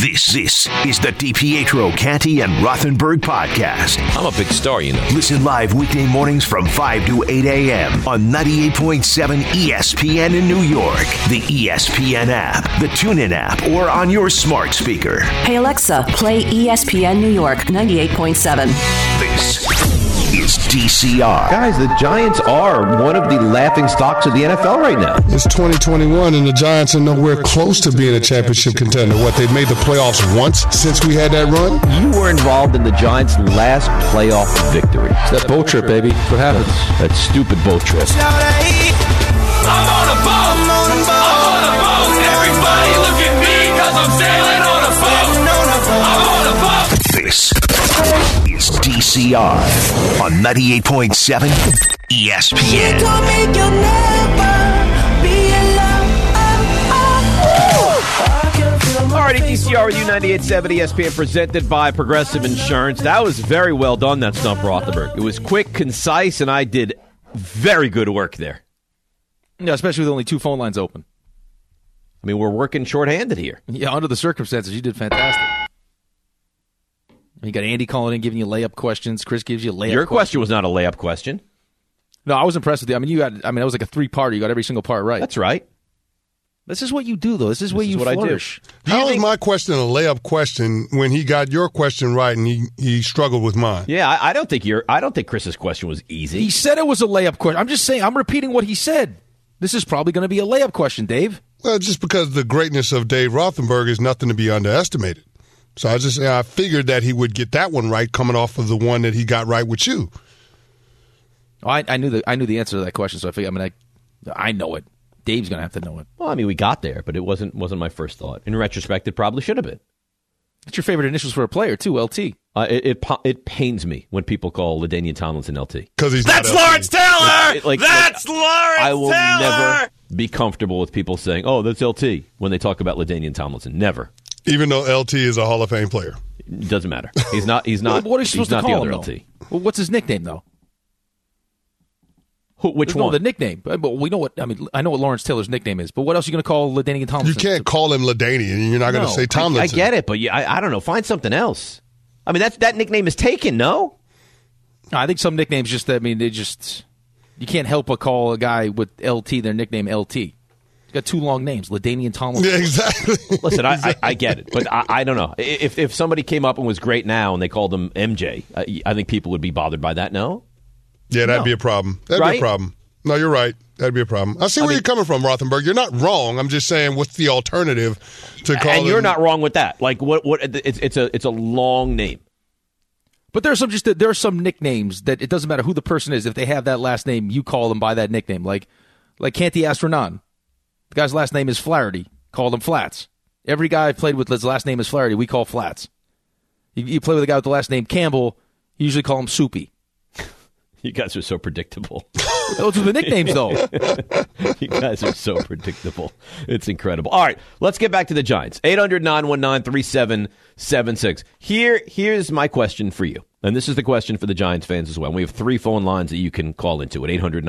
This is the DiPietro, Canty, and Rothenberg podcast. I'm a big star, you know. Listen live weekday mornings from 5 to 8 a.m. on 98.7 ESPN in New York, the ESPN app, the TuneIn app, or on your smart speaker. Hey, Alexa, play ESPN New York 98.7. This is DCR. Guys, the Giants are one of the laughing stocks of the NFL right now. It's 2021, and the Giants are nowhere close to being a championship contender. What, they've made the playoffs once since we had that run? You were involved in the Giants' last playoff victory. It's that boat trip, baby. That's what happens. That stupid boat trip. I'm on a boat. I'm on a boat. Everybody look at me because I'm sailing on a boat. I'm on a boat. This is DCR on 98.7 ESPN. All right, DCR with you, 98.7 ESPN, presented by Progressive Insurance. That was very well done, that Stump Rothenberg. It was quick, concise, and I did very good work there. Yeah, especially with only two phone lines open. I mean, we're working shorthanded here. Yeah, under the circumstances, you did fantastic. You got Andy calling in, giving you layup questions. Chris gives you layup questions. Your question was not a layup question. No, I was impressed with you. I mean, it was like a three-parter. You got every single part right. That's right. This is what you do, though. This is where you flourish. How is my question a layup question when he got your question right and he struggled with mine? Yeah, I don't think Chris's question was easy. He said it was a layup question. I'm just saying, I'm repeating what he said. This is probably going to be a layup question, Dave. Well, just because the greatness of Dave Rothenberg is nothing to be underestimated. So I figured that he would get that one right coming off of the one that he got right with you. Oh, I knew the answer to that question, so I figured, I know it. Dave's going to have to know it. Well, I mean, we got there, but it wasn't my first thought. In retrospect, it probably should have been. What's your favorite initials for a player, too, LT? It pains me when people call LaDainian Tomlinson LT. Because That's Lawrence Taylor! That's Lawrence Taylor! I will never be comfortable with people saying, oh, that's LT, when they talk about LaDainian Tomlinson. Never. Even though LT is a Hall of Fame player. It doesn't matter. He's not. What are you supposed to call him, LT. Well, what's his nickname, though? Which one? No, the nickname. But we know what. I mean, I know what Lawrence Taylor's nickname is. But what else are you going to call LaDainian Tomlinson? You can't call him LaDainian. You're not going to say Tomlinson. I get it, but I don't know. Find something else. I mean, that nickname is taken. No, I think some nicknames just. I mean, you can't help but call a guy with LT their nickname LT. He's got two long names, LaDainian Tomlinson. Yeah, exactly. Listen, I get it, but I don't know. If somebody came up and was great now and they called him MJ, I think people would be bothered by that. No. Yeah, that'd be a problem. That'd be a problem. No, you're right. That'd be a problem. I see where you're coming from, Rothenberg. You're not wrong. I'm just saying, what's the alternative to call? And you're not wrong with that. Like what? It's a long name. But there are some nicknames that it doesn't matter who the person is. If they have that last name, you call them by that nickname. Like Canty Astronaut. The guy's last name is Flaherty. Called him Flats. Every guy I've played with, his last name is Flaherty. We call Flats. You play with a guy with the last name Campbell, you usually call him Soupy. You guys are so predictable. Those are the nicknames, though. You guys are so predictable. It's incredible. All right, let's get back to the Giants. 800-919-3776. Here's my question for you. And this is the question for the Giants fans as well. We have 3 phone lines that you can call into at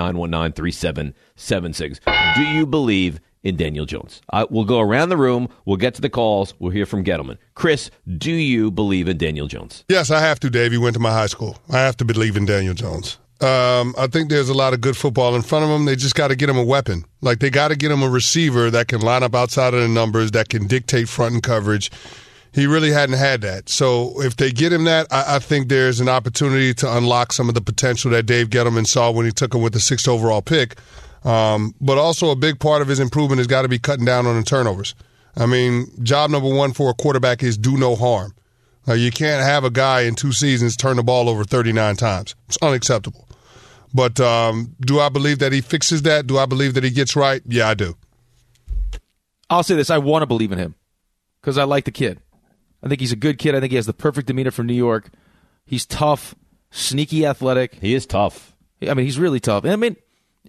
800-919-3776. Do you believe in Daniel Jones? We'll go around the room. We'll get to the calls. We'll hear from Gettleman. Chris, do you believe in Daniel Jones? Yes, I have to, Dave. He went to my high school. I have to believe in Daniel Jones. I think there's a lot of good football in front of him. They just got to get him a weapon. Like, they got to get him a receiver that can line up outside of the numbers, that can dictate front and coverage. He really hadn't had that. So if they get him that, I think there's an opportunity to unlock some of the potential that Dave Gettleman saw when he took him with the 6th overall pick. But also a big part of his improvement has got to be cutting down on the turnovers. I mean, job number 1 for a quarterback is do no harm. You can't have a guy in 2 seasons turn the ball over 39 times. It's unacceptable. But do I believe that he fixes that? Do I believe that he gets right? Yeah, I do. I'll say this. I want to believe in him because I like the kid. I think he's a good kid. I think he has the perfect demeanor for New York. He's tough, sneaky athletic. He is tough. I mean, he's really tough. I mean,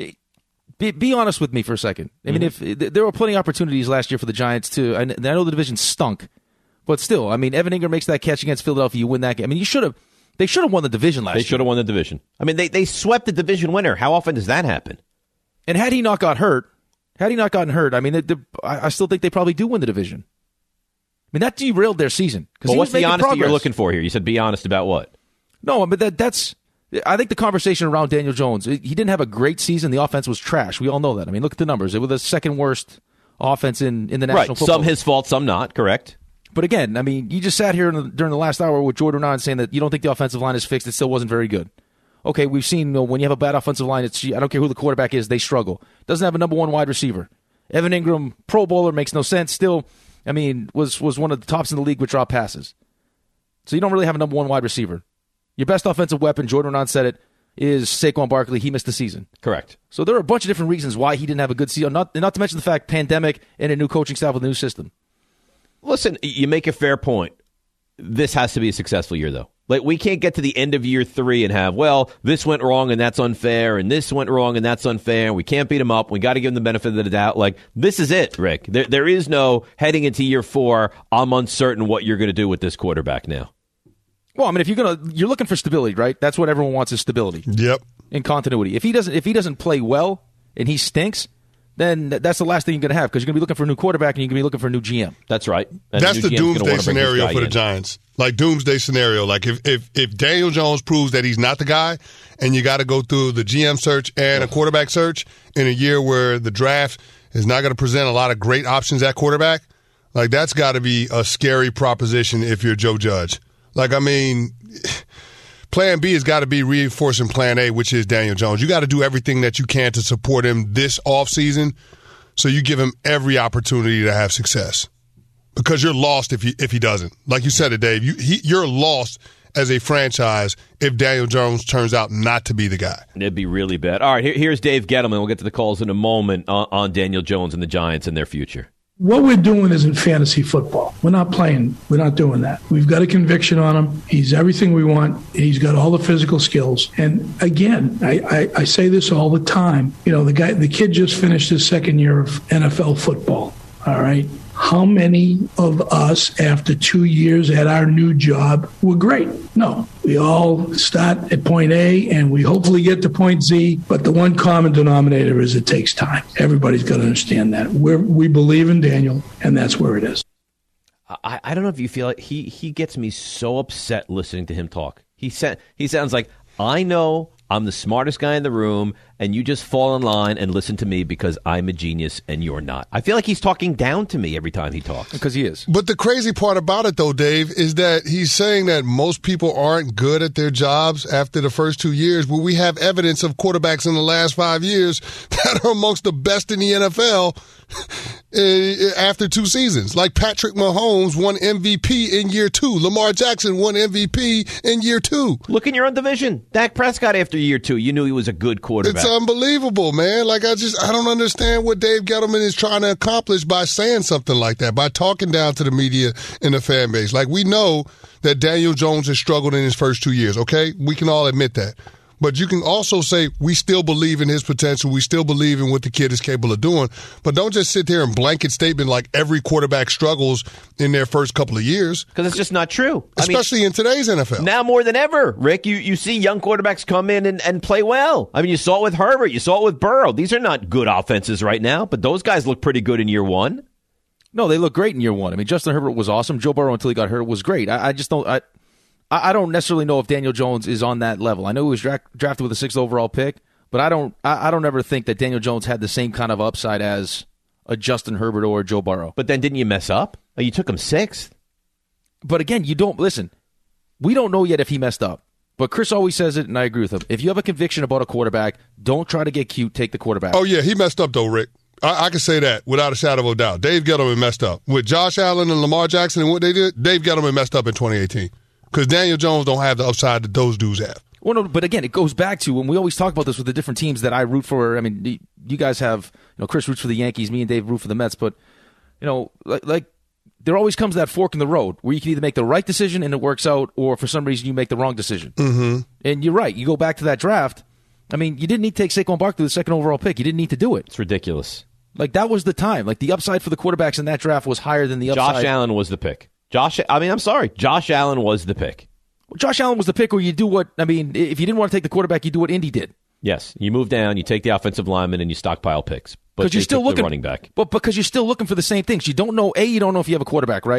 be honest with me for a second. I mean, if there were plenty of opportunities last year for the Giants, too. I know the division stunk, but still, I mean, Evan Ingram makes that catch against Philadelphia. You win that game. I mean, they should have won the division last year. They should have won the division. I mean, they swept the division winner. How often does that happen? And had he not gotten hurt, I mean, I still think they probably do win the division. mean, that derailed their season. Well, what's the honesty you're looking for here? You said be honest about what? No, but that's... I think the conversation around Daniel Jones, he didn't have a great season. The offense was trash. We all know that. I mean, look at the numbers. It was the second worst offense in the National Football League. Some his fault, some not. Correct. But again, I mean, you just sat here during the last hour with Jordan Renan saying that you don't think the offensive line is fixed. It still wasn't very good. Okay, we've seen when you have a bad offensive line, I don't care who the quarterback is, they struggle. Doesn't have a number one wide receiver. Evan Ingram, Pro Bowler, makes no sense. Still, I mean, was one of the tops in the league with drop passes. So you don't really have a number one wide receiver. Your best offensive weapon, Jordan Renan said it, is Saquon Barkley. He missed the season. Correct. So there are a bunch of different reasons why he didn't have a good season, not to mention the fact pandemic and a new coaching staff with a new system. Listen, you make a fair point. This has to be a successful year, though. Like, we can't get to the end of year 3 and have, well, this went wrong and that's unfair, and this went wrong and that's unfair, and we can't beat them up. We got to give them the benefit of the doubt. Like, this is it, Rick. There is no heading into year 4, I'm uncertain what you're going to do with this quarterback now. Well, I mean, if you're looking for stability, right? That's what everyone wants is stability. Yep. And continuity. If he doesn't play well and he stinks, then that's the last thing you're going to have because you're going to be looking for a new quarterback and you're going to be looking for a new GM. That's right. And that's the doomsday scenario for the Giants. Like, doomsday scenario. Like, if Daniel Jones proves that he's not the guy and you got to go through the GM search and a quarterback search in a year where the draft is not going to present a lot of great options at quarterback, like, that's got to be a scary proposition if you're Joe Judge. Like, I mean, plan B has got to be reinforcing plan A, which is Daniel Jones. You got to do everything that you can to support him this offseason so you give him every opportunity to have success. Because you're lost if he doesn't. Like you said it, Dave, you're lost as a franchise if Daniel Jones turns out not to be the guy. It'd be really bad. All right, here's Dave Gettleman. We'll get to the calls in a moment on Daniel Jones and the Giants and their future. What we're doing isn't fantasy football. We're not playing. We're not doing that. We've got a conviction on him. He's everything we want. He's got all the physical skills. And again, I say this all the time. You know, the kid just finished his second year of NFL football. All right. How many of us, after 2 years at our new job, were great? No. We all start at point A, and we hopefully get to point Z, but the one common denominator is it takes time. Everybody's got to understand that. We believe in Daniel, and that's where it is. I don't know if you feel like he gets me so upset listening to him talk. He sounds like, I know I'm the smartest guy in the room, and you just fall in line and listen to me because I'm a genius and you're not. I feel like he's talking down to me every time he talks. Because he is. But the crazy part about it, though, Dave, is that he's saying that most people aren't good at their jobs after the first 2 years, but we have evidence of quarterbacks in the last 5 years that are amongst the best in the NFL after 2 seasons. Like Patrick Mahomes won MVP in year 2. Lamar Jackson won MVP in year 2. Look in your own division. Dak Prescott after year 2. You knew he was a good quarterback. It's unbelievable, man. Like, I don't understand what Dave Gettleman is trying to accomplish by saying something like that, by talking down to the media and the fan base. Like, we know that Daniel Jones has struggled in his first 2 years, okay? We can all admit that. But you can also say we still believe in his potential. We still believe in what the kid is capable of doing. But don't just sit there and blanket statement like every quarterback struggles in their first couple of years. Because it's just not true. Especially in today's NFL. Now more than ever, Rick, you see young quarterbacks come in and play well. I mean, you saw it with Herbert. You saw it with Burrow. These are not good offenses right now, but those guys look pretty good in year 1. No, they look great in year 1. I mean, Justin Herbert was awesome. Joe Burrow, until he got hurt, was great. I just don't... I don't necessarily know if Daniel Jones is on that level. I know he was drafted with a 6th overall pick, but I don't ever think that Daniel Jones had the same kind of upside as a Justin Herbert or a Joe Burrow. But then didn't you mess up? Oh, you took him 6th. But again, you don't listen. We don't know yet if he messed up. But Chris always says it, and I agree with him. If you have a conviction about a quarterback, don't try to get cute. Take the quarterback. Oh yeah, he messed up though, Rick. I can say that without a shadow of a doubt. Dave Gettleman messed up with Josh Allen and Lamar Jackson and what they did. Dave Gettleman messed up in 2018. Because Daniel Jones don't have the upside that those dudes have. Well, no, but again, it goes back to when we always talk about this with the different teams that I root for. I mean, you guys have, Chris roots for the Yankees, me and Dave root for the Mets, but, like there always comes that fork in the road where you can either make the right decision and it works out, or for some reason you make the wrong decision. Mm-hmm. And you're right. You go back to that draft. I mean, you didn't need to take Saquon Barkley, the 2nd overall pick. You didn't need to do it. It's ridiculous. Like, that was the time. Like, the upside for the quarterbacks in that draft was higher than the upside. Josh Allen was the pick. Josh Allen was the pick. Josh Allen was the pick where you do what, if you didn't want to take the quarterback, you do what Indy did. Yes, you move down, you take the offensive lineman, and you stockpile picks. But you're still looking running back. But because you're still looking for the same things. You don't know if you have a quarterback, right?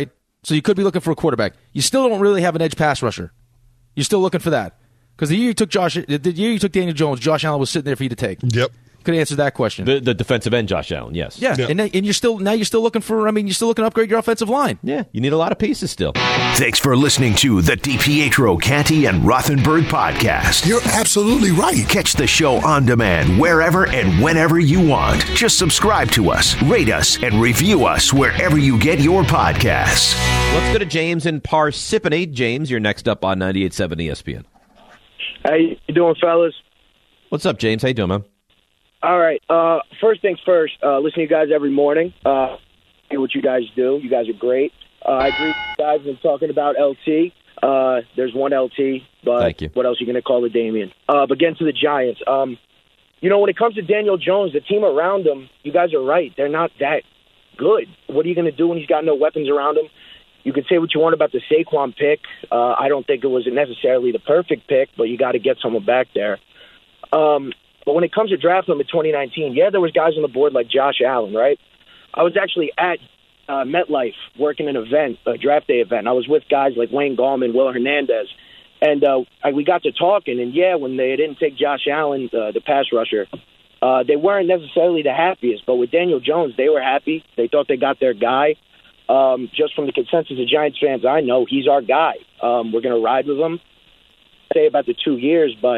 So you could be looking for a quarterback. You still don't really have an edge pass rusher. You're still looking for that. Because the year you took Daniel Jones, Josh Allen was sitting there for you to take. Yep. Could answer that question. The defensive end, Josh Allen, yes. Yeah, and you're still looking for. You're still looking to upgrade your offensive line. Yeah, you need a lot of pieces still. Thanks for listening to the DiPietro, Canty, and Rothenberg podcast. You're absolutely right. Catch the show on demand wherever and whenever you want. Just subscribe to us, rate us, and review us wherever you get your podcasts. Let's go to James in Parsippany. James, you're next up on 98.7 ESPN. How you doing, fellas? What's up, James? How you doing, man? All right. First things first, listen to you guys every morning. Hear what you guys do. You guys are great. I agree with you guys when talking about LT. There's one LT, but Thank you. What else are you going to call it, Damian? But getting to the Giants, when it comes to Daniel Jones, the team around him, you guys are right. They're not that good. What are you going to do when he's got no weapons around him? You can say what you want about the Saquon pick. I don't think it was necessarily the perfect pick, but you got to get someone back there. But when it comes to drafting him in 2019, there was guys on the board like Josh Allen, right? I was actually at MetLife working an event, a draft day event. I was with guys like Wayne Gallman, Will Hernandez, and we got to talking. And, when they didn't take Josh Allen, the pass rusher, they weren't necessarily the happiest. But with Daniel Jones, they were happy. They thought they got their guy. Just from the consensus of Giants fans, I know he's our guy. We're going to ride with him. I say about the 2 years, but,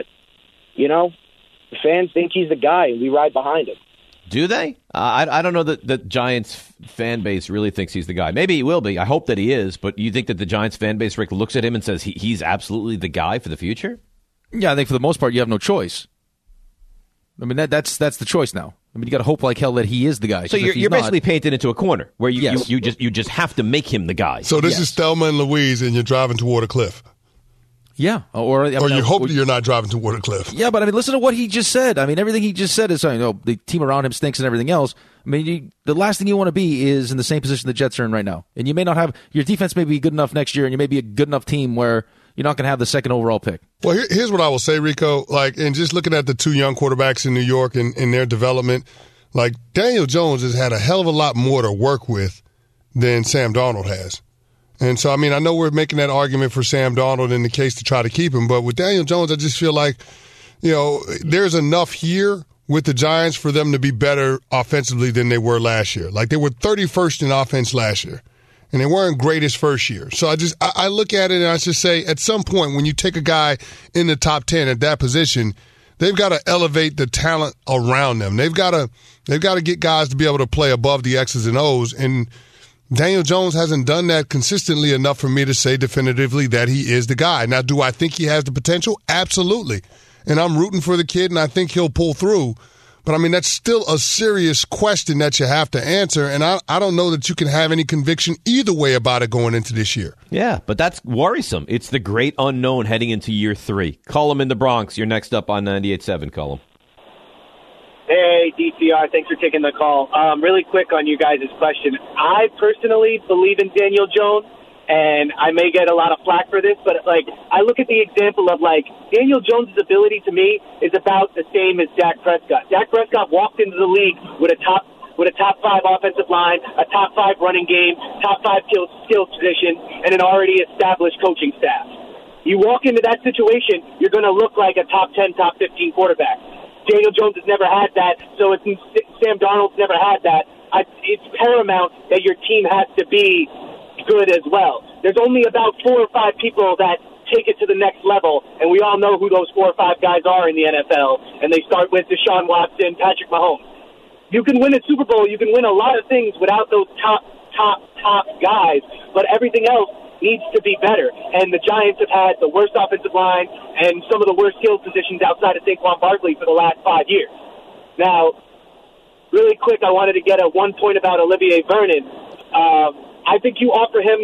the fans think he's the guy, and we ride behind him. Do they? I don't know that the Giants fan base really thinks he's the guy. Maybe he will be. I hope that he is. But you think that the Giants fan base, Rick, looks at him and says he's absolutely the guy for the future? Yeah, I think for the most part you have no choice. I mean, that's the choice now. I mean, you got to hope like hell that he is the guy. So you're basically painted into a corner where you just have to make him the guy. So this is Thelma and Louise, and you're driving toward a cliff. Yeah, or you hope you're not driving toward a cliff. Yeah, but listen to what he just said. Everything he just said is, the team around him stinks and everything else. The last thing you want to be is in the same position the Jets are in right now. And you may not have your defense may be good enough next year, and you may be a good enough team where you're not going to have the second overall pick. Well, here's what I will say, Rico. And just looking at the two young quarterbacks in New York and their development, Daniel Jones has had a hell of a lot more to work with than Sam Darnold has. And so, I know we're making that argument for Sam Darnold in the case to try to keep him. But with Daniel Jones, I just feel like, there's enough here with the Giants for them to be better offensively than they were last year. They were 31st in offense last year, and they weren't great his first year. So I look at it and I just say, at some point when you take a guy in the top 10 at that position, they've got to elevate the talent around them. They've got to get guys to be able to play above the X's and O's, and Daniel Jones hasn't done that consistently enough for me to say definitively that he is the guy. Now, do I think he has the potential? Absolutely. And I'm rooting for the kid, and I think he'll pull through. But, that's still a serious question that you have to answer, and I don't know that you can have any conviction either way about it going into this year. Yeah, but that's worrisome. It's the great unknown heading into year 3. Cullum in the Bronx. You're next up on 98.7, Cullum. Hey, DCR, thanks for taking the call. Really quick on you guys' question. I personally believe in Daniel Jones, and I may get a lot of flack for this, but I look at the example of Daniel Jones' ability to me is about the same as Dak Prescott. Dak Prescott walked into the league with a top 5 offensive line, a top 5 running game, top 5 skills position, and an already established coaching staff. You walk into that situation, you're going to look like a top 10, top 15 quarterback. Daniel Jones has never had that, so Sam Darnold's never had that. It's paramount that your team has to be good as well. There's only about 4 or 5 people that take it to the next level, and we all know who those 4 or 5 guys are in the NFL, and they start with Deshaun Watson, Patrick Mahomes. You can win a Super Bowl, you can win a lot of things without those top guys, but everything else needs to be better. And the Giants have had the worst offensive line and some of the worst skill positions outside of Saquon Barkley for the last 5 years. Now, really quick, I wanted to get at one point about Olivier Vernon. I think you offer him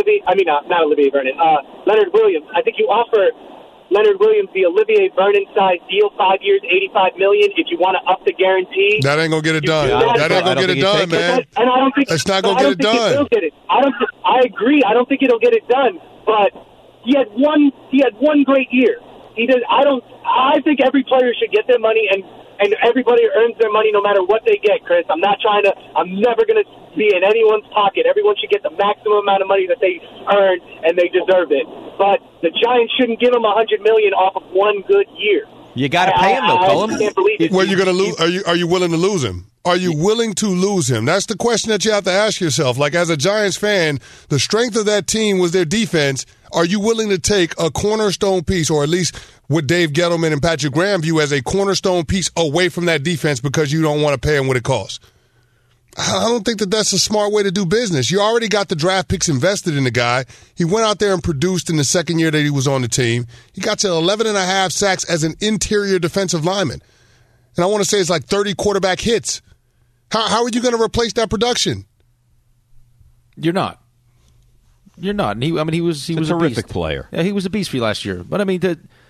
Leonard Williams. I think you offer Leonard Williams the Olivier Vernon-sized deal, 5 years, $85 million. If you want to up the guarantee, that ain't gonna get it done. That ain't gonna get it done, man. And I don't think it's not gonna get it done. I agree. I don't think it'll get it done. But he had one great year. He did. I think every player should get their money. And and everybody earns their money no matter what they get, Chris. I'm never going to be in anyone's pocket. Everyone should get the maximum amount of money that they earn, and they deserve it. But the Giants shouldn't give them $100 million off of one good year. You got to pay him, though, Cullum. I can't believe it. Well, you're going to lose. Are you willing to lose him? Are you willing to lose him? That's the question that you have to ask yourself. Like, as a Giants fan, the strength of that team was their defense. Are you willing to take a cornerstone piece, or at least what Dave Gettleman and Patrick Graham view as a cornerstone piece, away from that defense because you don't want to pay him what it costs? I don't think that that's a smart way to do business. You already got the draft picks invested in the guy. He went out there and produced in the second year that he was on the team. He got to 11.5 sacks as an interior defensive lineman. And I want to say it's like 30 quarterback hits. How are you going to replace that production? You're not. And he was a terrific player. Yeah, he was a beast for you last year. But I mean,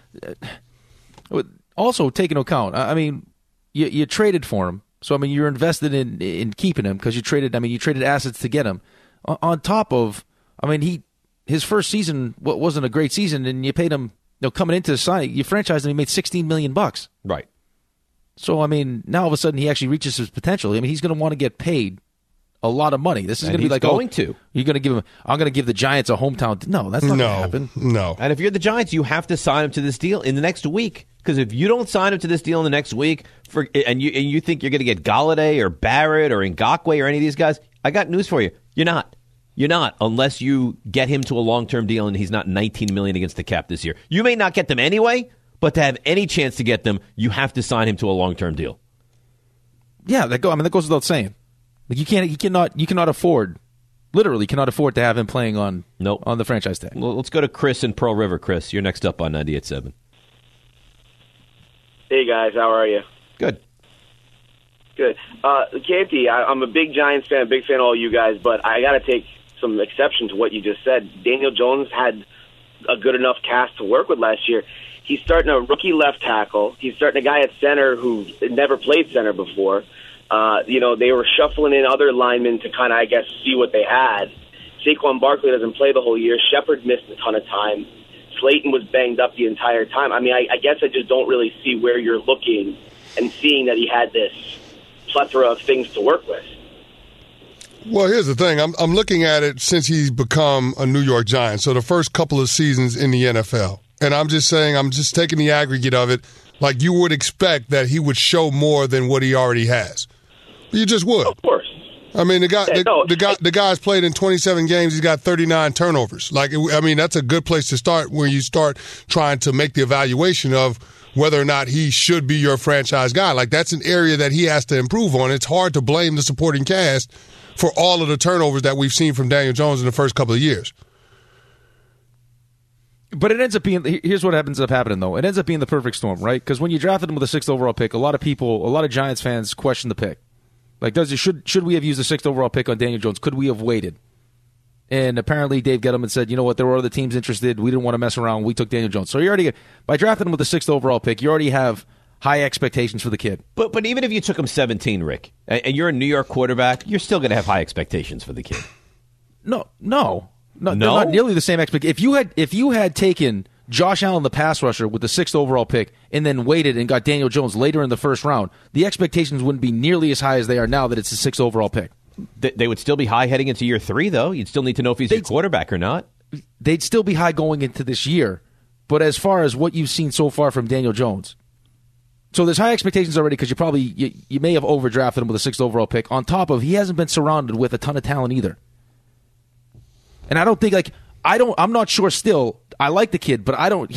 also take into account. I mean, you traded for him, so I mean, you're invested in keeping him because you traded. I mean, you traded assets to get him. On top of, I mean, his first season wasn't a great season, and you paid him. Coming into the signing, you franchised him. He made $16 million. Right. So, I mean, now all of a sudden he actually reaches his potential. I mean, he's going to want to get paid a lot of money. This is going to be like, you're going to give him, I'm going to give the Giants a hometown. No, that's not going to happen. No. And if you're the Giants, you have to sign him to this deal in the next week. Because if you don't sign him to this deal in the next week, and you think you're going to get Galladay or Barrett or Ngakoue or any of these guys, I got news for you. You're not. You're not, unless you get him to a long-term deal and he's not $19 million against the cap this year. You may not get them anyway, but to have any chance to get them, you have to sign him to a long-term deal. Yeah, that goes without saying. Like you cannot afford, literally cannot afford to have him playing on the franchise tag. Well, let's go to Chris in Pearl River. Chris, you're next up on 98.7. Hey guys, how are you? Good. Canty, I'm a big Giants fan, a big fan of all you guys, but I got to take some exception to what you just said. Daniel Jones had a good enough cast to work with last year. He's starting a rookie left tackle. He's starting a guy at center who never played center before. They were shuffling in other linemen to kind of, I guess, see what they had. Saquon Barkley doesn't play the whole year. Shepard missed a ton of time. Slayton was banged up the entire time. I mean, I guess I just don't really see where you're looking and seeing that he had this plethora of things to work with. Well, here's the thing. I'm looking at it since he's become a New York Giant, so the first couple of seasons in the NFL. And I'm just saying, I'm just taking the aggregate of it. Like, you would expect that he would show more than what he already has. You just would. Of course. I mean, the guy's played in 27 games. He's got 39 turnovers. That's a good place to start when you start trying to make the evaluation of whether or not he should be your franchise guy. Like, that's an area that he has to improve on. It's hard to blame the supporting cast for all of the turnovers that we've seen from Daniel Jones in the first couple of years. But it ends up being, here's what ends up happening, though. It ends up being the perfect storm, right? Because when you drafted him with a 6th overall pick, a lot of Giants fans question the pick. Like, should we have used the 6th overall pick on Daniel Jones? Could we have waited? And apparently Dave Gettleman said, you know what, there were other teams interested. We didn't want to mess around. We took Daniel Jones. So by drafting him with the 6th overall pick, you already have high expectations for the kid. But even if you took him 17, Rick, and you're a New York quarterback, you're still going to have high expectations for the kid. No, they're not nearly the same expectation. If you had taken Josh Allen, the pass rusher, with the 6th overall pick, and then waited and got Daniel Jones later in the first round, the expectations wouldn't be nearly as high as they are now that it's the 6th overall pick. They would still be high heading into year 3, though. You'd still need to know if he's your quarterback or not. They'd still be high going into this year. But as far as what you've seen so far from Daniel Jones, so there's high expectations already because you may have overdrafted him with a 6th overall pick. On top of, he hasn't been surrounded with a ton of talent either. And I don't think, I'm not sure still. I like the kid, but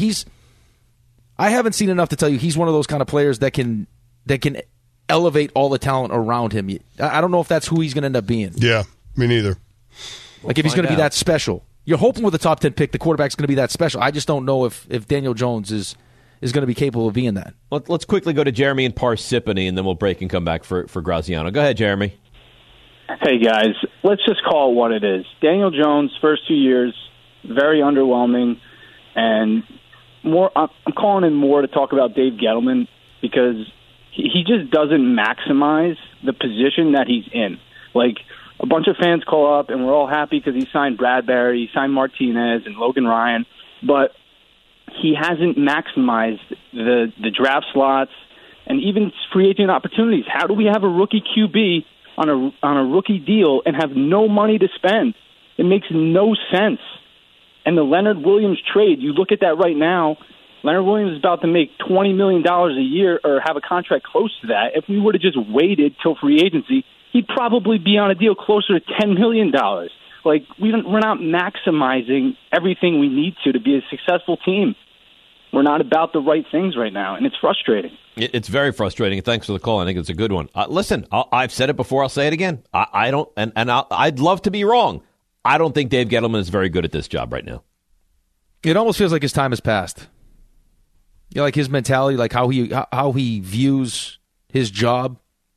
I haven't seen enough to tell you he's one of those kind of players that can elevate all the talent around him. I don't know if that's who he's going to end up being. Yeah, me neither. If he's going to be that special. You're hoping with the top 10 pick, the quarterback's going to be that special. I just don't know if Daniel Jones is going to be capable of being that. Let's quickly go to Jeremy in Parsippany, and then we'll break and come back for Graziano. Go ahead, Jeremy. Hey, guys. Let's just call it what it is. Daniel Jones, first 2 years, very underwhelming. And I'm calling in more to talk about Dave Gettleman because he just doesn't maximize the position that he's in. Like, a bunch of fans call up, and we're all happy because he signed Bradbury, he signed Martinez and Logan Ryan, but he hasn't maximized the draft slots and even free agent opportunities. How do we have a rookie QB on a rookie deal and have no money to spend? It makes no sense. And the Leonard Williams trade, you look at that right now, Leonard Williams is about to make $20 million a year or have a contract close to that. If we would have just waited till free agency, he'd probably be on a deal closer to $10 million. Like, we're not maximizing everything we need to be a successful team. We're not about the right things right now, and it's frustrating. It's very frustrating. Thanks for the call. I think it's a good one. Listen, I've said it before. I'll say it again. I don't, and I'd love to be wrong. I don't think Dave Gettleman is very good at this job right now. It almost feels like his time has passed. You know, like his mentality, like how he views his job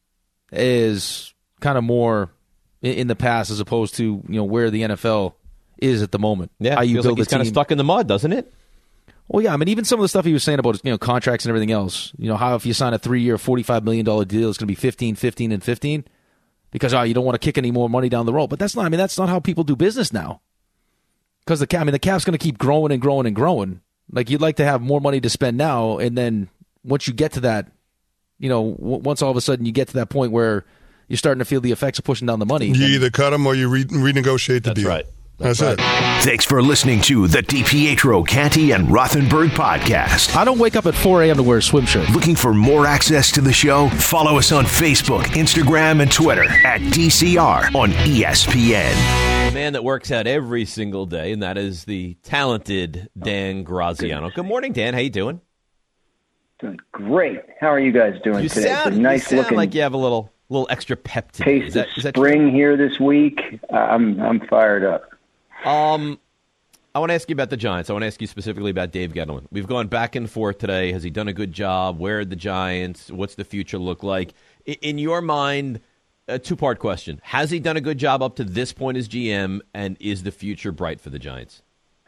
is kind of more in the past as opposed to, you know, where the NFL is at the moment. Yeah, how you feels build like he's a team. kind of stuck in the mud, doesn't it? Well, yeah, I mean, even some of the stuff he was saying about, you know, contracts and everything else. You know, how if you sign a 3-year, $45 million deal, it's going to be 15, 15, and 15 because you don't want to kick any more money down the road. But that's not how people do business now. Because the cap's going to keep growing and growing and growing. Like, you'd like to have more money to spend now, and then once you get to that, you know, once all of a sudden you get to that point where you're starting to feel the effects of pushing down the money. You either cut them or you renegotiate the deal. Right. That's it. Thanks for listening to the DiPietro, Canty, and Rothenberg podcast. I don't wake up at 4 a.m. to wear a swim shirt. Looking for more access to the show? Follow us on Facebook, Instagram, and Twitter at DCR on ESPN. The man that works out every single day, and that is the talented Dan Graziano. Good morning, Dan. How you doing? Doing great. How are you guys doing today? Sound, it's a nice you sound looking like you have a little extra pep today. taste of spring here this week. I'm fired up. I want to ask you about the Giants. I want to ask you specifically about Dave Gettleman. We've gone back and forth today. Has he done a good job? Where are the Giants? What's the future look like? In your mind, a two-part question. Has he done a good job up to this point as GM, and is the future bright for the Giants?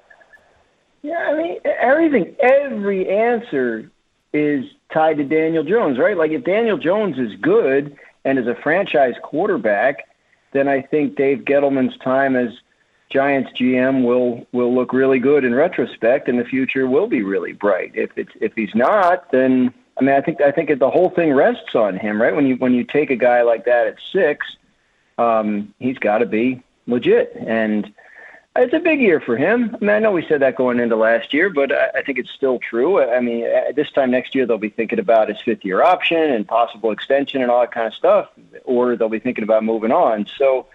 Yeah, I mean, every answer is tied to Daniel Jones, right? Like, if Daniel Jones is good and is a franchise quarterback, then I think Dave Gettleman's time as Giants GM will look really good in retrospect, and the future will be really bright. If he's not, then I mean, I think the whole thing rests on him, right? When you take a guy like that at 6, he's got to be legit, and it's a big year for him. I mean, I know we said that going into last year, but I think it's still true. I mean, this time next year they'll be thinking about his 5th-year option and possible extension and all that kind of stuff, or they'll be thinking about moving on. So.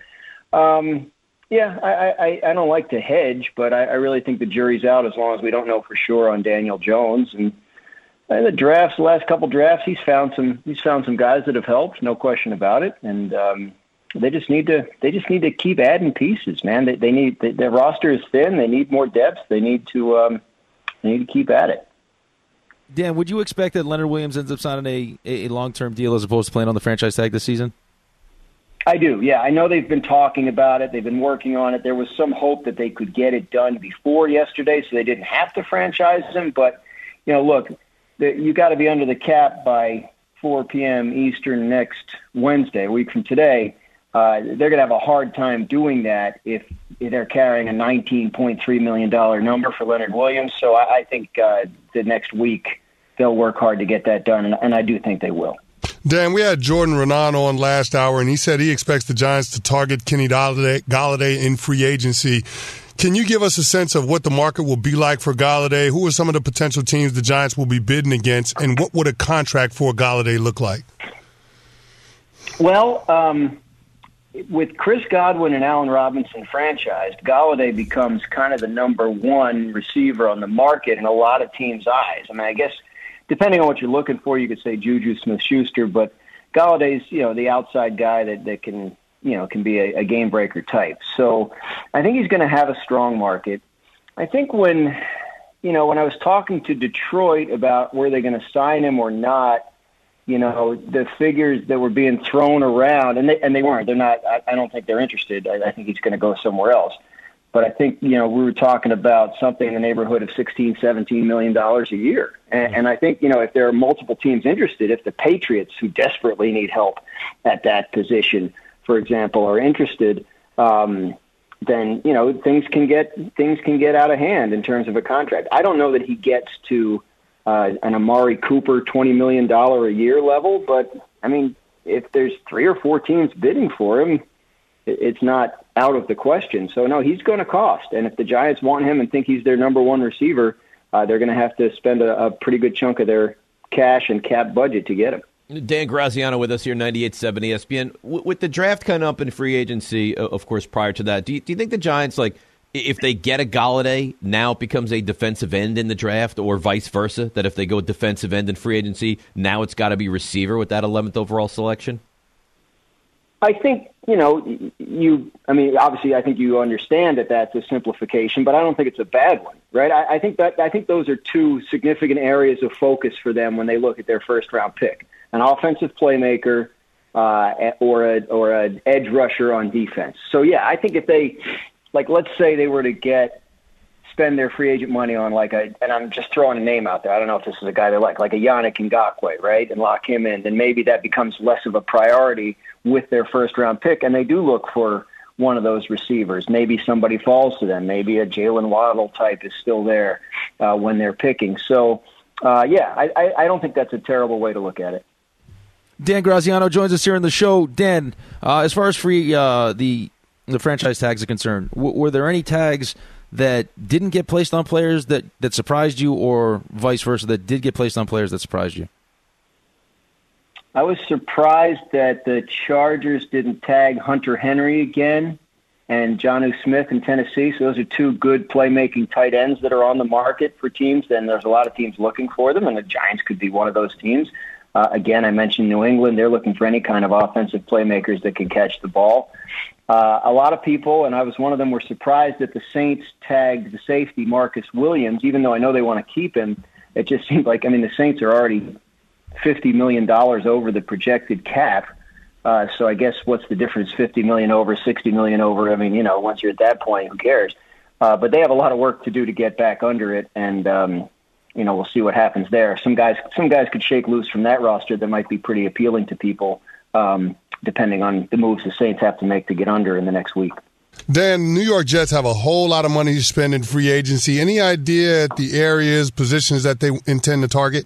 Yeah, I don't like to hedge, but I really think the jury's out as long as we don't know for sure on Daniel Jones. And the last couple drafts, he's found some guys that have helped, no question about it. And they just need to keep adding pieces, man. Their roster is thin. They need more depth. They need to keep at it. Dan, would you expect that Leonard Williams ends up signing a long-term deal as opposed to playing on the franchise tag this season? I do, yeah. I know they've been talking about it. They've been working on it. There was some hope that they could get it done before yesterday so they didn't have to franchise him. But, you know, look, you got to be under the cap by 4 p.m. Eastern next Wednesday, a week from today. They're going to have a hard time doing that if they're carrying a $19.3 million number for Leonard Williams. So I think the next week they'll work hard to get that done, and I do think they will. Dan, we had Jordan Renan on last hour, and he said he expects the Giants to target Kenny Golladay in free agency. Can you give us a sense of what the market will be like for Golladay? Who are some of the potential teams the Giants will be bidding against, and what would a contract for Golladay look like? Well, with Chris Godwin and Allen Robinson franchised, Golladay becomes kind of the number one receiver on the market in a lot of teams' eyes. I mean, I guess depending on what you're looking for, you could say Juju Smith-Schuster, but Galladay's, the outside guy that can be a game breaker type. So I think he's going to have a strong market. I think when I was talking to Detroit about were they going to sign him or not, the figures that were being thrown around, and they weren't. They're not. I don't think they're interested. I think he's going to go somewhere else. But I think, we were talking about something in the neighborhood of $16, $17 million a year. And I think, if there are multiple teams interested, if the Patriots, who desperately need help at that position, for example, are interested, then, things can get out of hand in terms of a contract. I don't know that he gets to an Amari Cooper $20 million a year level. But, I mean, if there's 3 or 4 teams bidding for him, it's not out of the question. So, no, he's going to cost. And if the Giants want him and think he's their number one receiver, they're going to have to spend a pretty good chunk of their cash and cap budget to get him. Dan Graziano with us here, 98.7 ESPN. With the draft coming up in free agency, of course, prior to that, do you think the Giants, like, if they get a Galladay, now it becomes a defensive end in the draft, or vice versa, that if they go defensive end in free agency, now it's got to be receiver with that 11th overall selection? I think, obviously I think you understand that that's a simplification, but I don't think it's a bad one, right? I think those are 2 significant areas of focus for them when they look at their first-round pick. An offensive playmaker or an edge rusher on defense. So, yeah, I think if they, let's say they were to spend their free agent money on and I'm just throwing a name out there. I don't know if this is a guy they like a Yannick Ngakoue, right, and lock him in, then maybe that becomes less of a priority with their first-round pick, and they do look for one of those receivers. Maybe somebody falls to them. Maybe a Jalen Waddle type is still there when they're picking. So, I don't think that's a terrible way to look at it. Dan Graziano joins us here on the show. Dan, as far as the franchise tags are concerned, were there any tags that didn't get placed on players that surprised you, or vice versa, that did get placed on players that surprised you? I was surprised that the Chargers didn't tag Hunter Henry again and Jonnu Smith in Tennessee. So those are 2 good playmaking tight ends that are on the market for teams, and there's a lot of teams looking for them, and the Giants could be one of those teams. Again, I mentioned New England. They're looking for any kind of offensive playmakers that can catch the ball. A lot of people, and I was one of them, were surprised that the Saints tagged the safety Marcus Williams, even though I know they want to keep him. It just seemed like, the Saints are already $50 million over the projected cap. So I guess what's the difference, $50 million over, $60 million over? Once you're at that point, who cares? But they have a lot of work to do to get back under it, and we'll see what happens there. Some guys could shake loose from that roster that might be pretty appealing to people, depending on the moves the Saints have to make to get under in the next week. Dan, New York Jets have a whole lot of money to spend in free agency. Any idea at the areas, positions that they intend to target?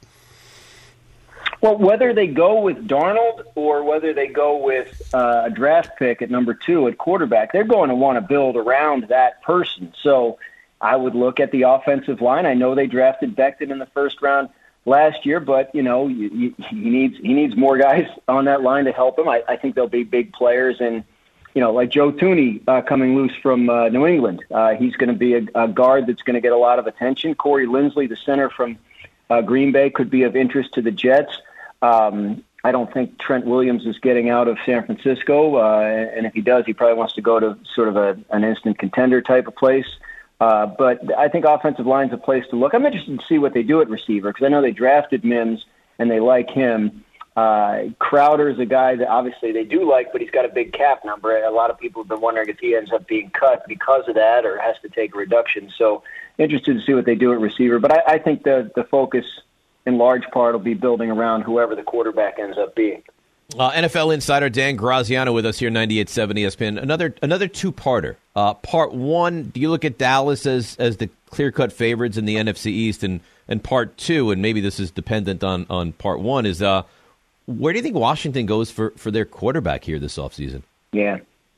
Well, whether they go with Darnold or whether they go with a draft pick at number 2 at quarterback, they're going to want to build around that person. So I would look at the offensive line. I know they drafted Becton in the first round last year, but he needs more guys on that line to help him. I think they'll be big players, and like Joe Thuney coming loose from New England. He's going to be a guard that's going to get a lot of attention. Corey Linsley, the center from Green Bay, could be of interest to the Jets. I don't think Trent Williams is getting out of San Francisco, and if he does, he probably wants to go to sort of an instant contender type of place. But I think offensive line's a place to look. I'm interested to see what they do at receiver, because I know they drafted Mims and they like him. Crowder's a guy that obviously they do like, but he's got a big cap number. A lot of people have been wondering if he ends up being cut because of that or has to take a reduction. So interested to see what they do at receiver. But I think the focus in large part will be building around whoever the quarterback ends up being. NFL insider Dan Graziano with us here, 98.7 ESPN. Another 2-parter. Part 1, do you look at Dallas as the clear-cut favorites in the NFC East? And part 2, and maybe this is dependent on part 1, is where do you think Washington goes for their quarterback here this offseason? Yeah.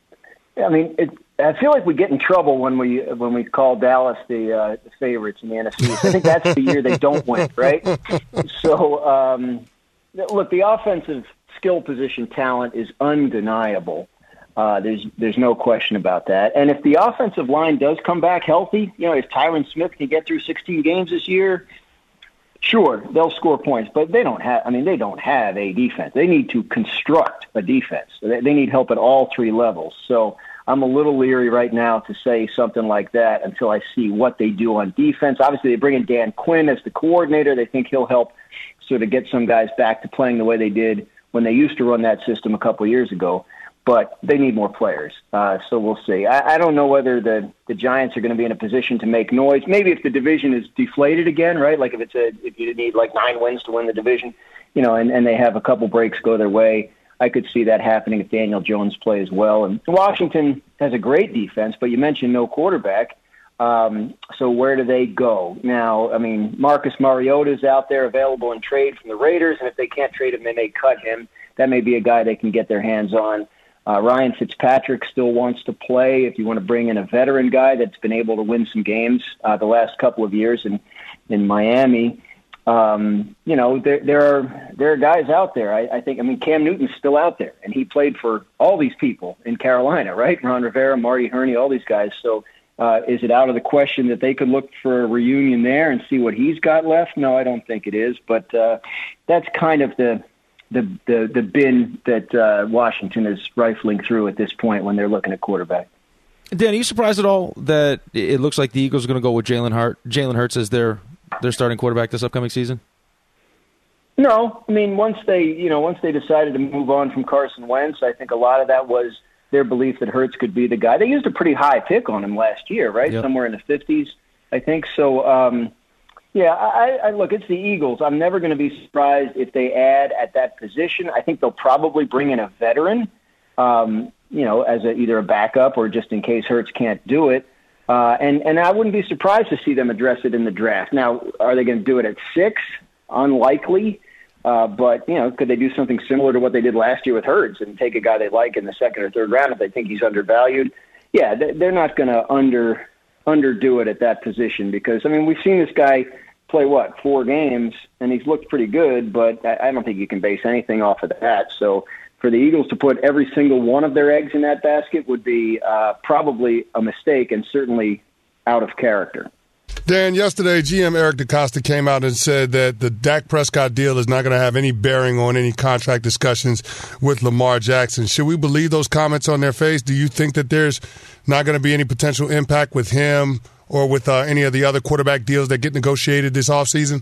I feel like we get in trouble when we call Dallas the favorites in the NFC. I think that's the year they don't win, right? So, look, the offensive skill position talent is undeniable. There's no question about that. And if the offensive line does come back healthy, if Tyron Smith can get through 16 games this year, sure, they'll score points. But they don't have a defense. They need to construct a defense. They need help at all 3 levels. So I'm a little leery right now to say something like that until I see what they do on defense. Obviously, they bring in Dan Quinn as the coordinator. They think he'll help sort of get some guys back to playing the way they did when they used to run that system a couple of years ago. But they need more players, so we'll see. I don't know whether the Giants are going to be in a position to make noise. Maybe if the division is deflated again, right? Like if you need like 9 wins to win the division, and they have a couple breaks go their way, I could see that happening if Daniel Jones plays well. And Washington has a great defense, but you mentioned no quarterback. So where do they go? Now, I mean, Marcus Mariota is out there available in trade from the Raiders, and if they can't trade him, they may cut him. That may be a guy they can get their hands on. Ryan Fitzpatrick still wants to play. If you want to bring in a veteran guy that's been able to win some games the last couple of years in Miami, there are guys out there. I think Cam Newton's still out there, and he played for all these people in Carolina, right? Ron Rivera, Marty Herney, all these guys. So is it out of the question that they could look for a reunion there and see what he's got left? No, I don't think it is. But that's kind of the bin that Washington is rifling through at this point when they're looking at quarterback. Dan, are you surprised at all that it looks like the Eagles are going to go with Jalen Hurts as their starting quarterback this upcoming season? No, I mean once they decided to move on from Carson Wentz, I think a lot of that was their belief that Hurts could be the guy. They used a pretty high pick on him last year, right? Yep. Somewhere in the 50s, I think. So, I look, it's the Eagles. I'm never going to be surprised if they add at that position. I think they'll probably bring in a veteran, as either a backup or just in case Hurts can't do it. And I wouldn't be surprised to see them address it in the draft. Now, are they going to do it at 6? Unlikely. But, could they do something similar to what they did last year with Hurts and take a guy they like in the second or third round if they think he's undervalued? Yeah, they're not going to underdo it at that position because, we've seen this guy play, 4 games, and he's looked pretty good, but I don't think you can base anything off of that. So for the Eagles to put every single one of their eggs in that basket would be probably a mistake and certainly out of character. Dan, yesterday, GM Eric DeCosta came out and said that the Dak Prescott deal is not going to have any bearing on any contract discussions with Lamar Jackson. Should we believe those comments on their face? Do you think that there's not going to be any potential impact with him or with any of the other quarterback deals that get negotiated this offseason?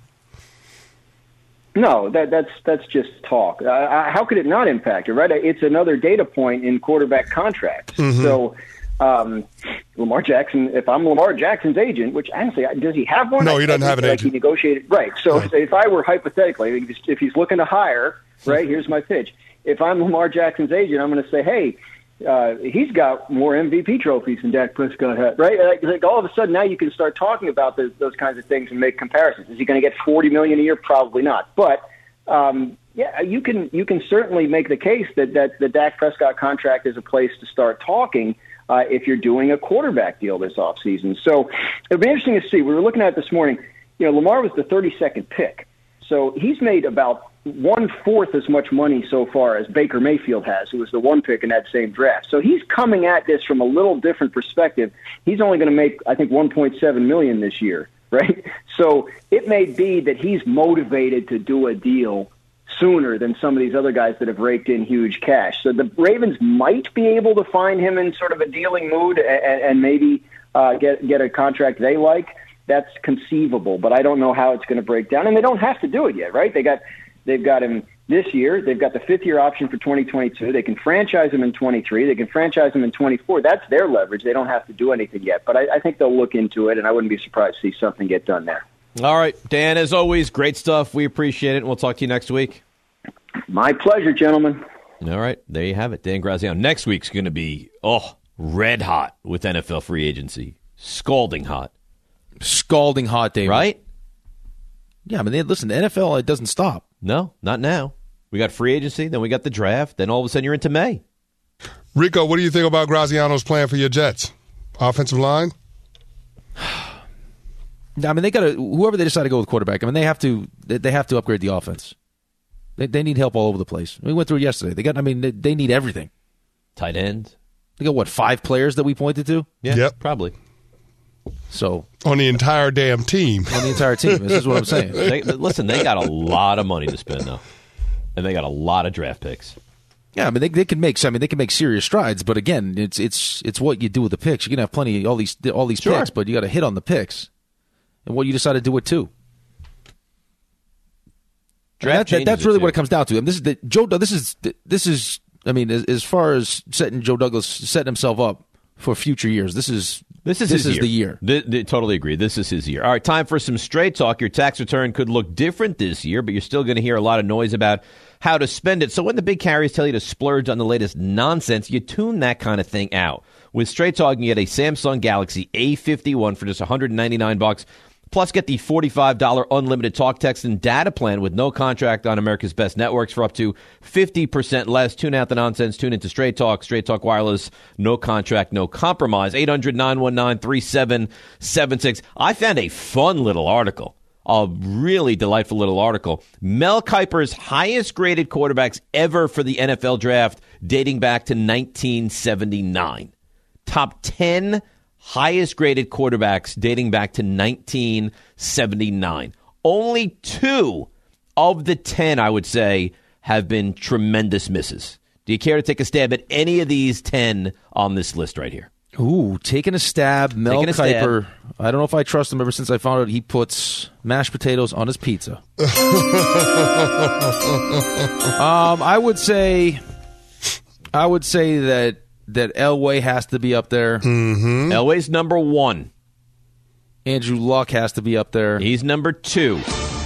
No, that's just talk. How could it not impact it, right? It's another data point in quarterback contracts. Mm-hmm. So Lamar Jackson, if I'm Lamar Jackson's agent, which honestly, does he have one? No, he doesn't have an agent. He negotiated. Right. So if I were hypothetically, if he's looking to hire, right, here's my pitch. If I'm Lamar Jackson's agent, I'm going to say, hey, he's got more MVP trophies than Dak Prescott had, right? Like all of a sudden now you can start talking about those kinds of things and make comparisons. Is he going to get $40 million a year? Probably not. But you can certainly make the case that the Dak Prescott contract is a place to start talking if you're doing a quarterback deal this offseason. So it'll be interesting to see. We were looking at it this morning. Lamar was the 32nd pick. So he's made about 1/4 as much money so far as Baker Mayfield has, who was the 1 pick in that same draft. So he's coming at this from a little different perspective. He's only going to make, I think, $1.7 million this year, right? So it may be that he's motivated to do a deal sooner than some of these other guys that have raked in huge cash. So the Ravens might be able to find him in sort of a dealing mood and maybe get a contract they like. That's conceivable, but I don't know how it's going to break down. And they don't have to do it yet, right? They've got him this year. They've got the 5th-year option for 2022. They can franchise him in 23. They can franchise him in 24. That's their leverage. They don't have to do anything yet. But I think they'll look into it, and I wouldn't be surprised to see something get done there. All right, Dan, as always, great stuff. We appreciate it, and we'll talk to you next week. My pleasure, gentlemen. All right, there you have it. Dan Graziano. Next week's going to be, red hot with NFL free agency. Scalding hot. Scalding hot, David. Right? Yeah, listen, the NFL, it doesn't stop. No, not now. We got free agency, then we got the draft, then all of a sudden you're into May. Rico, what do you think about Graziano's plan for your Jets? Offensive line? They got to, whoever they decide to go with quarterback, they have to upgrade the offense. They need help all over the place. We went through it yesterday. They need everything. Tight end. They got 5 players that we pointed to? Yeah, yep. Probably. So on the entire damn team. On the entire team. This is what I'm saying. They got a lot of money to spend though, and they got a lot of draft picks. Yeah, they can make serious strides, but again, it's what you do with the picks. You can have plenty of all these sure. picks, but you got to hit on the picks, and what you decide to do with 2. That's really what it comes down to. As far as setting Joe Douglas setting himself up for future years, this is the year. Totally agree. This is his year. All right, time for some straight talk. Your tax return could look different this year, but you're still going to hear a lot of noise about how to spend it. So when the big carriers tell you to splurge on the latest nonsense, you tune that kind of thing out. With Straight Talk, you can get a Samsung Galaxy A51 for just $199. Plus, get the $45 unlimited talk, text, and data plan with no contract on America's best networks for up to 50% less. Tune out the nonsense. Tune into Straight Talk. Straight Talk Wireless. No contract, no compromise. 800-919-3776. I found a fun little article. A really delightful little article. Mel Kiper's highest graded quarterbacks ever for the NFL draft dating back to 1979. Top 10 highest graded quarterbacks dating back to 1979. Only 2 of the 10, I would say, have been tremendous misses. Do you care to take a stab at any of these 10 on this list right here? Ooh, taking a stab. Mel Kiper. I don't know if I trust him ever since I found out he puts mashed potatoes on his pizza. I would say that Elway has to be up there. Mm-hmm. Elway's number 1. Andrew Luck has to be up there. He's number 2.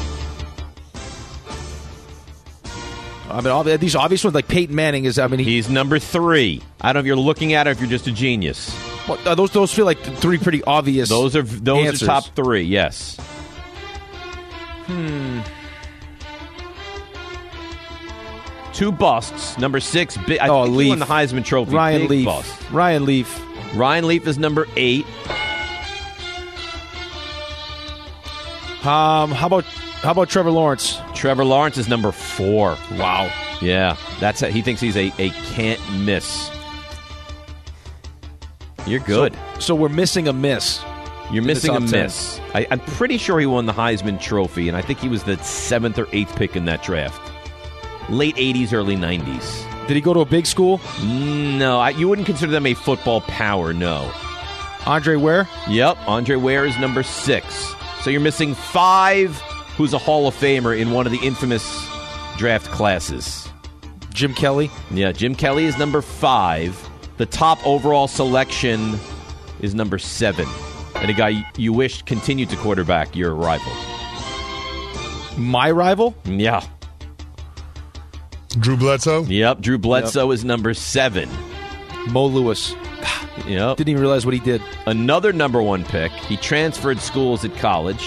I mean, these obvious ones, like Peyton Manning is. I mean, he's number 3. I don't know if you're looking at it, or if you're just a genius. Well, those feel like 3 pretty obvious. Those answers. are top 3. Yes. 2 busts. Number 6. I think he won the Heisman Trophy. Ryan Leaf. Bust. Ryan Leaf. Ryan Leaf is number 8. How about Trevor Lawrence? Trevor Lawrence is number 4. Wow. Yeah, he thinks he's a can't miss. You're good. So we're missing a miss. You're missing a miss. I'm pretty sure he won the Heisman Trophy, and I think he was the 7th or 8th pick in that draft. Late 80s, early 90s. Did he go to a big school? No, you wouldn't consider them a football power, no. Andre Ware? Yep, Andre Ware is number 6. So you're missing 5, who's a Hall of Famer in one of the infamous draft classes. Jim Kelly? Yeah, Jim Kelly is number 5. The top overall selection is number 7. And a guy you wish continued to quarterback your rival. My rival? Yeah. Drew Bledsoe? Yep, Drew Bledsoe is number 7. Mo Lewis. Yep. Didn't even realize what he did. Another number 1 pick. He transferred schools at college.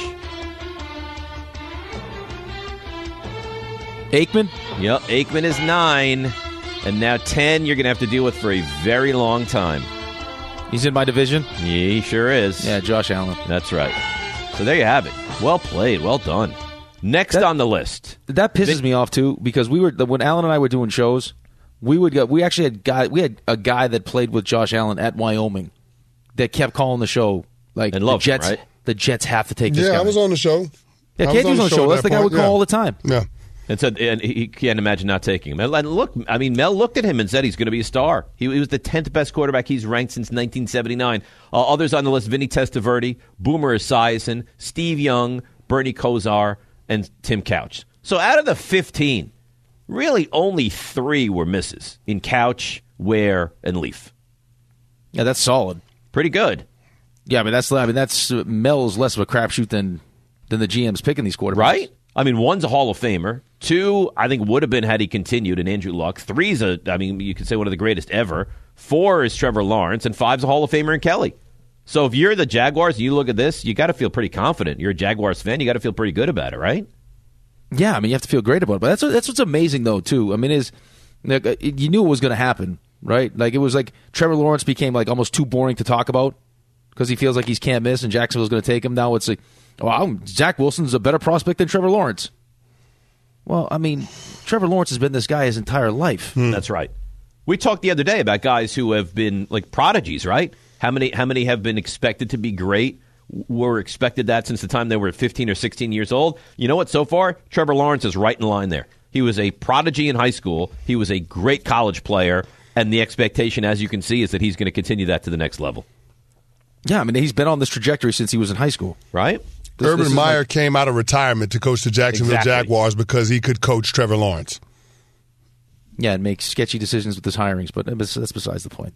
Aikman? Yep, Aikman is 9. And now 10 you're going to have to deal with for a very long time. He's in my division? Yeah, he sure is. Yeah, Josh Allen. That's right. So there you have it. Well played. Well done. Next on the list. That pisses me off, too, because when Alan and I were doing shows, we had a guy that played with Josh Allen at Wyoming that kept calling the show like and loved the Jets. Him, right? The Jets have to take this guy. Yeah, I was on the show. Yeah, KJ was on the show. That's the guy we call all the time. Yeah. And he can't imagine not taking him. And look, I mean, Mel looked at him and said he's going to be a star. He was the 10th best quarterback he's ranked since 1979. Others on the list: Vinny Testaverde, Boomer Esiason, Steve Young, Bernie Kosar, and Tim Couch. So out of the 15, really only 3 were misses in Couch, Ware, and Leaf. Yeah, that's solid. Pretty good. Yeah, I mean that's Mel's less of a crapshoot than the GM's picking these quarterbacks, right? I mean, 1's a Hall of Famer. 2, I think, would have been had he continued in Andrew Luck. 3's you could say one of the greatest ever. 4 is Trevor Lawrence, and 5's a Hall of Famer in Kelly. So if you're the Jaguars and you look at this, you got to feel pretty confident. You're a Jaguars fan, you got to feel pretty good about it, right? Yeah, I mean, you have to feel great about it. But that's what's amazing, though, too. I mean, you knew it was going to happen, right? Like, it was like Trevor Lawrence became like almost too boring to talk about because he feels like he's can't miss, and Jacksonville's going to take him. Now it's like, wow, Zach Wilson's a better prospect than Trevor Lawrence. Well, I mean, Trevor Lawrence has been this guy his entire life. That's right. We talked the other day about guys who have been like prodigies, right? How many have been expected to be great? Were expected that since the time they were 15 or 16 years old. You know what? So far, Trevor Lawrence is right in line there. He was a prodigy in high school. He was a great college player. And the expectation, as you can see, is that he's going to continue that to the next level. Yeah, I mean, he's been on this trajectory since he was in high school. Right? Urban Meyer came out of retirement to coach the Jacksonville Jaguars because he could coach Trevor Lawrence. Yeah, and make sketchy decisions with his hirings, but that's besides the point.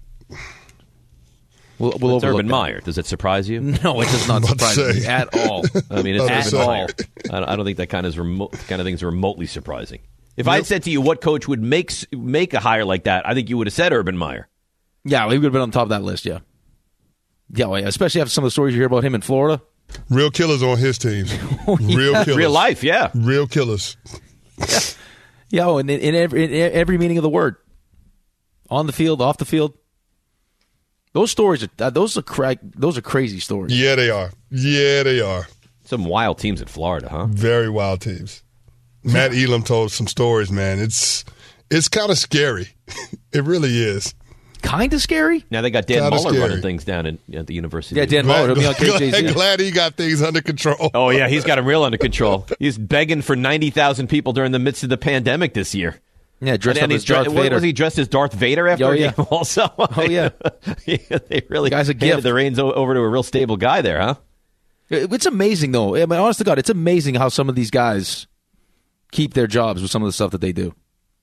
We'll Urban Meyer. Does it surprise you? No, it does not surprise me at all. I mean, it's Urban Meyer. I don't think that kind of thing is remotely surprising. If I had said to you what coach would make a hire like that, I think you would have said Urban Meyer. Yeah, he would have been on top of that list, yeah. Yeah, well, yeah, especially after some of the stories you hear about him in Florida. Real killers on his teams. Real killers. Real life, yeah. Real killers. Yeah, and in every meaning of the word. On the field, off the field. Those stories those are crazy stories. Yeah, they are. Yeah, they are. Some wild teams in Florida, huh? Very wild teams. Matt Elam told some stories, man. It's kind of scary. It really is. Kind of scary? Now they got Dan Kinda Muller scary. running things down at the university. Yeah, Dan Muller. He'll be on KJZ. Glad he got things under control. Oh, yeah, he's got him real under control. He's begging for 90,000 people during the midst of the pandemic this year. Yeah, dressed up as Darth Vader. Was he dressed as Darth Vader after a game also? Oh, yeah. They really Guy's a handed gift. the reins over to a real stable guy there, huh? It's amazing, though. I mean, honest to God, it's amazing how some of these guys keep their jobs with some of the stuff that they do.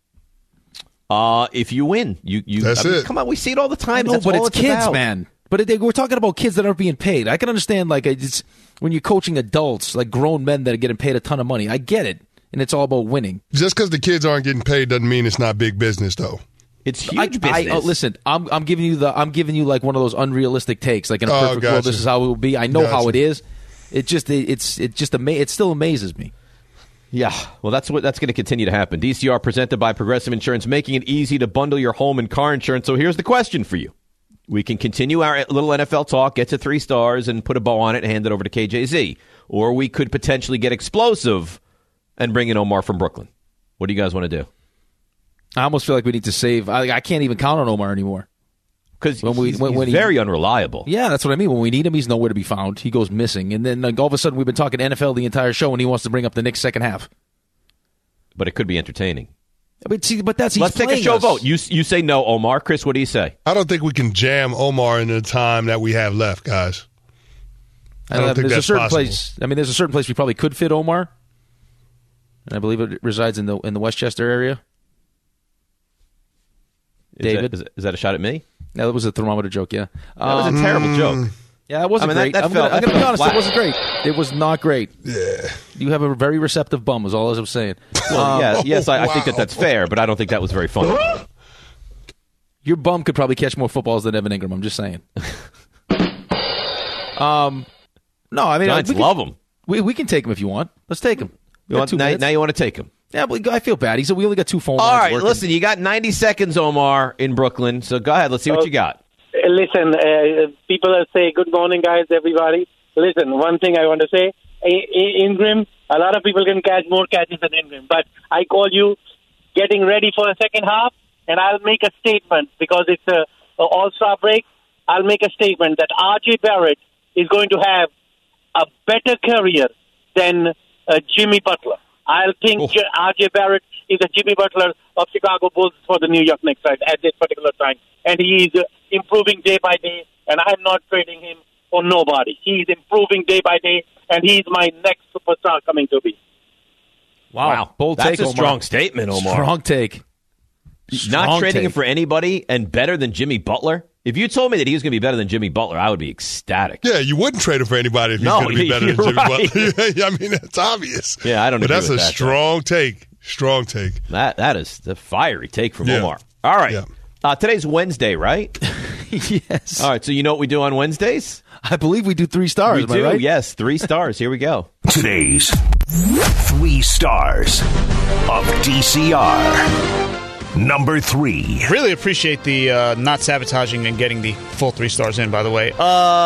If you win, That's it. Come on, we see it all the time. No, That's but all it's kids, about. man. But we're talking about kids that aren't being paid. I can understand, like, it's when you're coaching adults, like grown men that are getting paid a ton of money. I get it, and it's all about winning. Just because the kids aren't getting paid doesn't mean it's not big business, though. It's huge business. Listen, I'm giving you like one of those unrealistic takes. Like in a perfect world, gotcha. this is how it will be. I know Gotcha. how it is. It still amazes me. Yeah, well, that's going to continue to happen. DCR presented by Progressive Insurance, making it easy to bundle your home and car insurance. So here's the question for you. We can continue our little NFL talk, get to 3 stars, and put a bow on it and hand it over to KJZ. Or we could potentially get explosive and bring in Omar from Brooklyn. What do you guys want to do? I almost feel like we need to save. I can't even count on Omar anymore. Because he's very unreliable. Yeah, that's what I mean. When we need him, he's nowhere to be found. He goes missing. And then like, all of a sudden, we've been talking NFL the entire show, and he wants to bring up the Knicks second half. But it could be entertaining. Let's take a show vote. You say no, Omar. Chris, what do you say? I don't think we can jam Omar into the time that we have left, guys. I don't think that's possible. There's a certain place we probably could fit Omar. And I believe it resides in the Westchester area. David? Is that a shot at me? No, that was a thermometer joke, yeah. That was a terrible joke. Yeah, it wasn't great. I'm going to be honest, it wasn't great. It was not great. Yeah. You have a very receptive bum, is all I was saying. Well, yes, I think that's fair, but I don't think that was very funny. Your bum could probably catch more footballs than Evan Ingram, I'm just saying. No, I mean... Giants love him. We can take him if you want. Let's take him. Now you want to take him. Yeah, but I feel bad. We only got 2 phone lines All right, working. listen, you got 90 seconds, Omar, in Brooklyn. So go ahead. Let's see what you got. Listen, people say, good morning, guys, everybody. Listen, one thing I want to say, Ingram, a lot of people can catch more catches than Ingram, but I call you getting ready for the second half, and I'll make a statement because it's a all-star break. I'll make a statement that R.J. Barrett is going to have a better career than Jimmy Butler. I'll think R.J. Barrett is a Jimmy Butler of Chicago Bulls for the New York Knicks at this particular time. And he's improving day by day, and I'm not trading him for nobody. He's improving day by day, and he's my next superstar coming to be. Wow. Bold That's take, a Omar. strong statement, Omar. Strong take. Not trading him for anybody and better than Jimmy Butler? If you told me that he was going to be better than Jimmy Butler, I would be ecstatic. Yeah, you wouldn't trade him for anybody if he's going to be better than Jimmy Butler. I mean, that's obvious. Yeah, I don't But agree that's with a that, strong take. Strong take. That is the fiery take from Omar. All right. Today's Wednesday, right? Yes. All right, so you know what we do on Wednesdays? I believe we do 3 stars. We am I do, right? yes. 3 stars. Here we go. Today's 3 stars of DCR. Number 3. Really appreciate the not sabotaging and getting the full 3 stars in, by the way.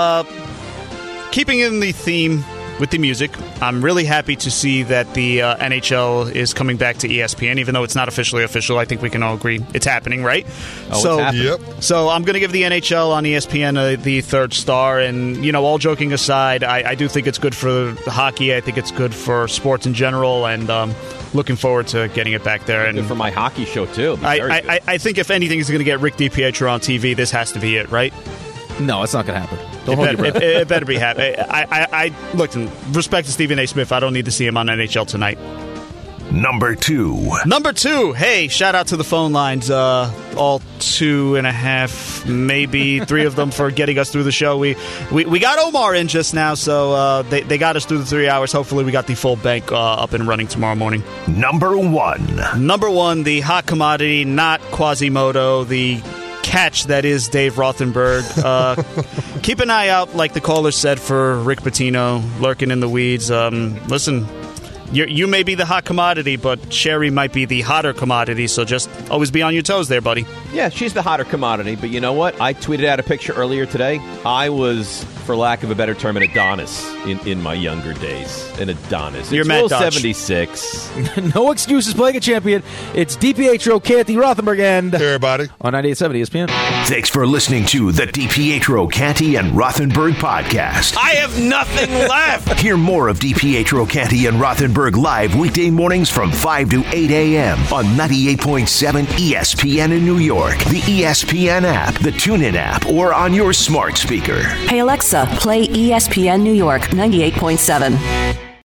Keeping in the theme with the music, I'm really happy to see that the NHL is coming back to ESPN, even though it's not officially official. I think we can all agree it's happening, right? Oh, it's happening. So I'm going to give the NHL on ESPN the 3rd star. And, you know, all joking aside, I do think it's good for hockey. I think it's good for sports in general. And looking forward to getting it back there. And good for my hockey show, too. I think if anything is going to get Rick DiPietro on TV, this has to be it, right? No, it's not going to happen. Don't hold your breath. It better be happy. I look, in respect to Stephen A. Smith, I don't need to see him on NHL tonight. Number 2. Number 2. Hey, shout out to the phone lines. All 2.5, maybe 3 of them for getting us through the show. We got Omar in just now, so they got us through the 3 hours. Hopefully, we got the full bank up and running tomorrow morning. Number 1. Number 1, the hot commodity, not Quasimodo, the catch that is Dave Rothenberg. Keep an eye out, like the caller said, for Rick Pitino lurking in the weeds. Listen, you may be the hot commodity, but Sherry might be the hotter commodity, so just always be on your toes there, buddy. Yeah, she's the hotter commodity, but you know what? I tweeted out a picture earlier today. I was, for lack of a better term, an Adonis in my younger days. An Adonis. You're it's Matt Rule Dodge. 76. No excuses playing a champion. It's DiPietro, Canty, Rothenberg, and everybody on 98.7 ESPN. Thanks for listening to the DiPietro, Canty, and Rothenberg podcast. I have nothing left. Hear more of DiPietro, Canty, and Rothenberg live weekday mornings from 5 to 8 a.m. on 98.7 ESPN in New York, the ESPN app, the TuneIn app, or on your smart speaker. Hey Alexa, play ESPN New York 98.7.